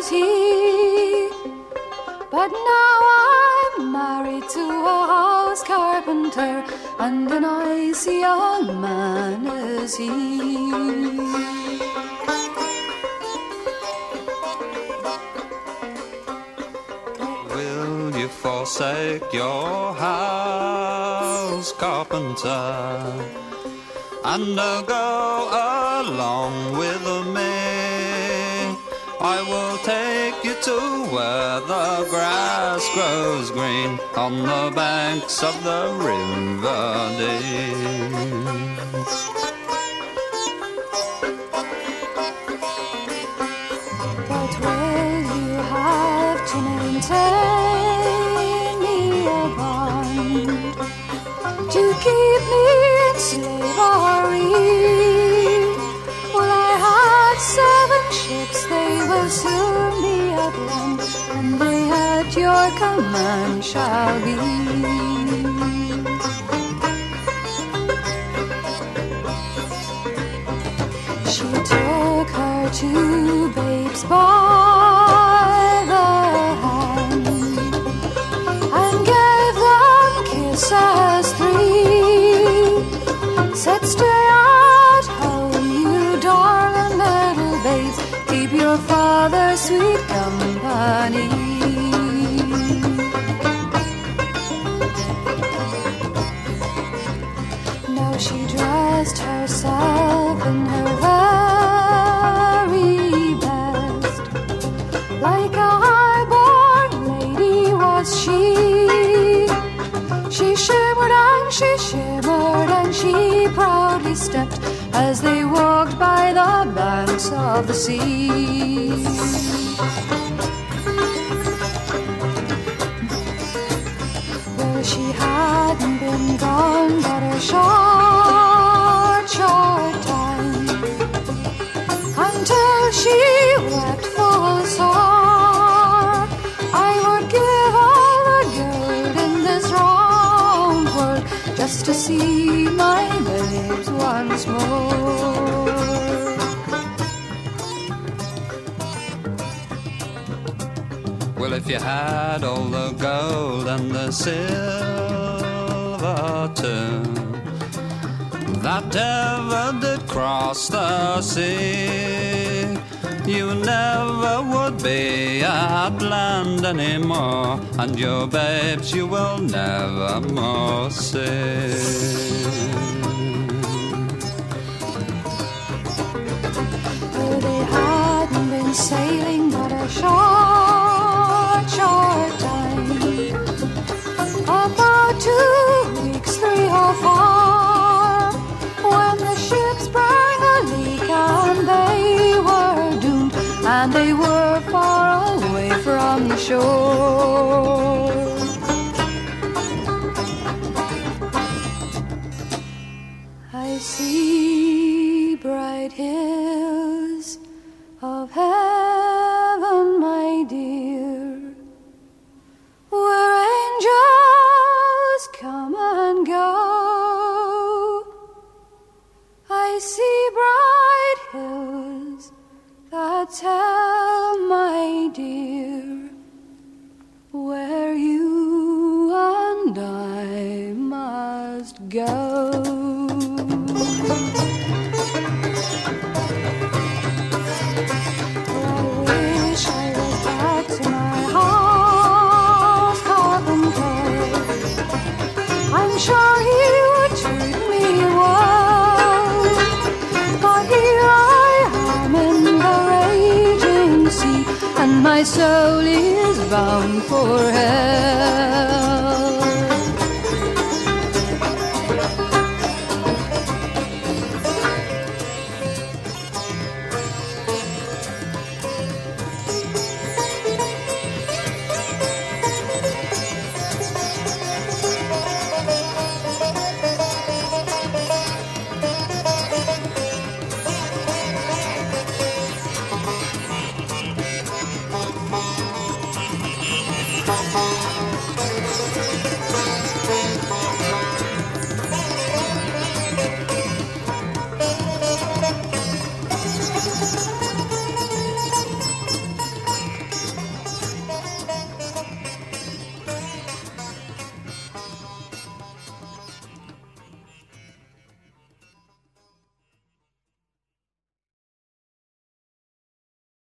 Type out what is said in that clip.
was he. But now I'm married to a house carpenter, and a nice young man is he. Will you forsake your house carpenter and go along with me? I will take you to where the grass grows green on the banks of the River Dee. But will you have to maintain me a bond to keep me in slavery? Well, I had 7 ships, they will soon be at land, and they at your command shall be. She took her 2 babes by the hand and gave them kisses 3. Said, stay at home, you darling little babes, keep your father sweet company. Now she dressed herself in her very best, like a high-born lady was she. She shimmered and she shimmered and she proudly stepped as they walked by the banks of the sea. Well, she hadn't been gone but a short time, until she wept full sore. I would give all the gold in this round world just to see my babes once more. Well, if you had all the gold and the silver too, that ever did cross the sea, you never would be at land anymore, and your babes you will never more see. Oh, they hadn't been sailing but a short time, about 2 weeks, 3 or 4, when the ship sprang a leak and they were doomed, and they were far away from the shore. I see bright hills of heaven, my dear, where angels come and go. I see bright hills that tell, my dear, where you and I must go. I'm sure he would treat me well, but here I am in the raging sea, and my soul is bound for hell.